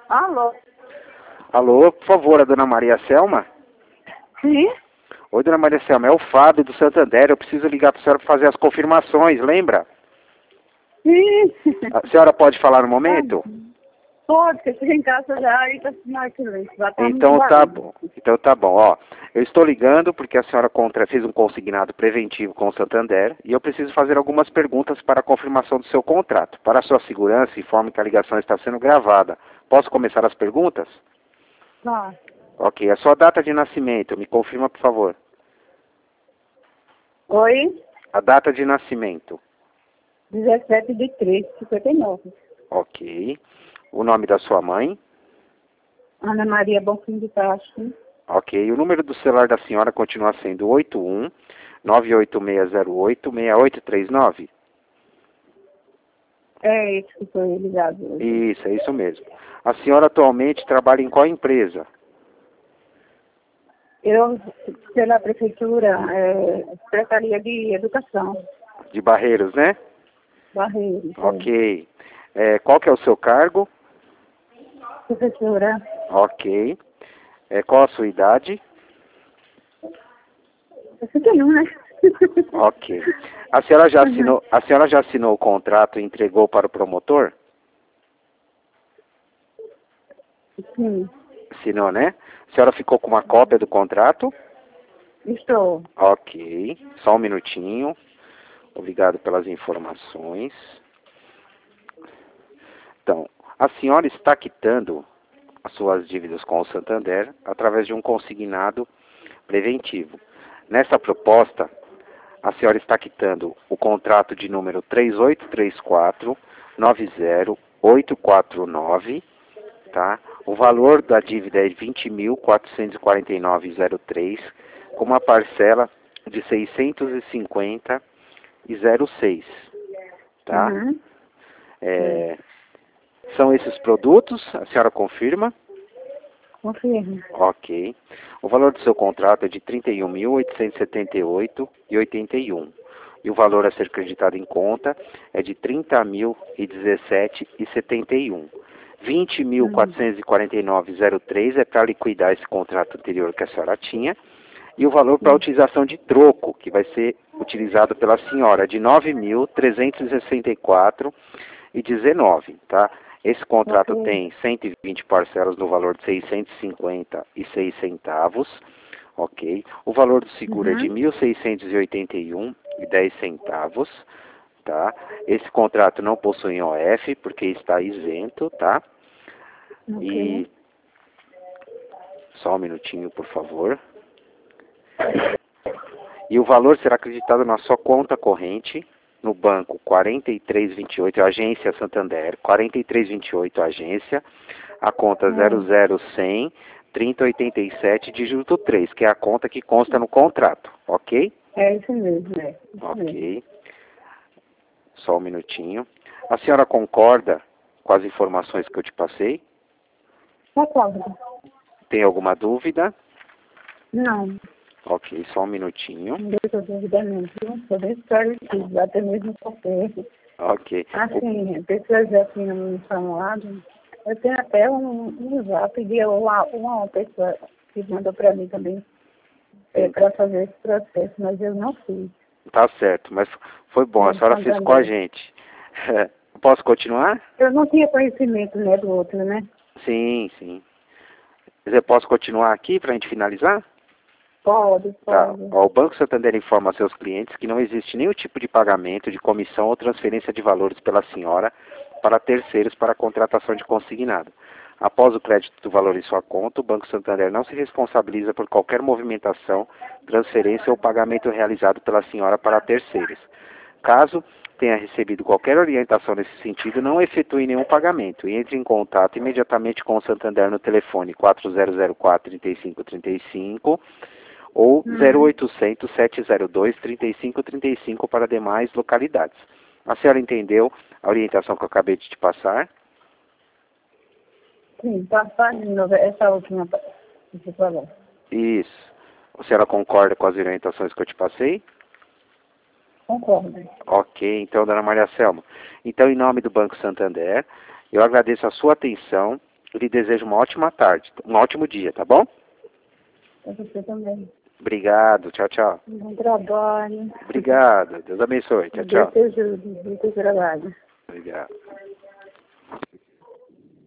Alô? Alô, por favor, a dona Maria Selma? Sim? Oi, dona Maria Selma, é o Fábio do Santander. Eu preciso ligar para a senhora para fazer as confirmações, lembra? Sim. A senhora pode falar no momento? Pode, que eu cheguei em casa já e tá assinar aquilo. Já tá muito Então tá barulho. bom. Então tá bom, ó. Eu estou ligando porque a senhora fez um consignado preventivo com o Santander e eu preciso fazer algumas perguntas para a confirmação do seu contrato. Para a sua segurança, informe que a ligação está sendo gravada. Posso começar as perguntas? Tá. Ok. A sua data de nascimento, me confirma, por favor. Oi? A data de nascimento. 17/3/59. Ok. O nome da sua mãe. Ana Maria Bonfim de Castro. Ok. O número do celular da senhora continua sendo 81-98608-6839. É esse que foi ligado hoje. Isso, é isso mesmo. A senhora atualmente trabalha em qual empresa? Eu, pela prefeitura, Secretaria de Educação, De Barreiros, né? Barreiros. Ok. Qual que é o seu cargo? Professora, Ok. Qual a sua idade? 61, né? Ok. A senhora já assinou o contrato e entregou para o promotor? Sim, Assinou, né? A senhora ficou com uma cópia do contrato? estou. Ok. Só um minutinho. Obrigado pelas informações. Então, a senhora está quitando as suas dívidas com o Santander através de um consignado preventivo. Nessa proposta, a senhora está quitando o contrato de número 3834-90849, tá? O valor da dívida é 20.449,03, com uma parcela de 650,06, tá? Uhum. São esses produtos, a senhora confirma? Confirmo. Ok. O valor do seu contrato é de R$ 31.878,81. E o valor a ser creditado em conta é de R$ 30.017,71. R$ 20.449,03 é para liquidar esse contrato anterior que a senhora tinha. E o valor para a utilização de troco, que vai ser utilizado pela senhora, de R$ 9.364,19, tá? Esse contrato Ok. tem 120 parcelas no valor de 656 centavos, ok? O valor do seguro é de Uhum. 1.681,10 centavos, tá? Esse contrato não possui OF, porque está isento, tá? Ok. E só um minutinho, por favor. E o valor será acreditado na sua conta corrente no banco 4328, agência Santander, 4328, agência, a conta 00100 3087, dígito 3, que é a conta que consta no contrato, ok? É isso mesmo, é. Isso mesmo. Ok. Só um minutinho. A senhora concorda com as informações que eu te passei? Concordo. Tem alguma dúvida? Não, Ok, só um minutinho. não deixa dúvida não, viu? Estou bem esclarecido, até mesmo porque, Ok. assim, pessoas assim no formulário, eu tenho até um zap de uma pessoa que mandou para mim também para fazer esse processo, mas eu não fiz. Tá certo, mas foi bom, a senhora fez com a gente. Posso continuar? Eu não tinha conhecimento, né, do outro, né? Sim, sim. Quer dizer, posso continuar aqui para a gente finalizar? Pode, Tá. pode. Ó, o Banco Santander informa a seus clientes que não existe nenhum tipo de pagamento, de comissão ou transferência de valores pela senhora para terceiros para a contratação de consignado. Após o crédito do valor em sua conta, o Banco Santander não se responsabiliza por qualquer movimentação, transferência ou pagamento realizado pela senhora para terceiros. Caso tenha recebido qualquer orientação nesse sentido, não efetue nenhum pagamento e entre em contato imediatamente com o Santander no telefone 4004-3535 ou 0800 702 3535 para demais localidades. A senhora entendeu a orientação que eu acabei de te passar? Sim, passa de novo essa última que você falou. Isso. A senhora concorda com as orientações que eu te passei? Concordo. Ok, então, dona Maria Selma. Então, em nome do Banco Santander, eu agradeço a sua atenção Eu lhe desejo uma ótima tarde, um ótimo dia, tá bom? Pra você também. Obrigado, tchau, tchau. Bom trabalho. Obrigado, Deus abençoe, tchau, Deus tchau. te ajude. Deus te trabalho. Obrigado.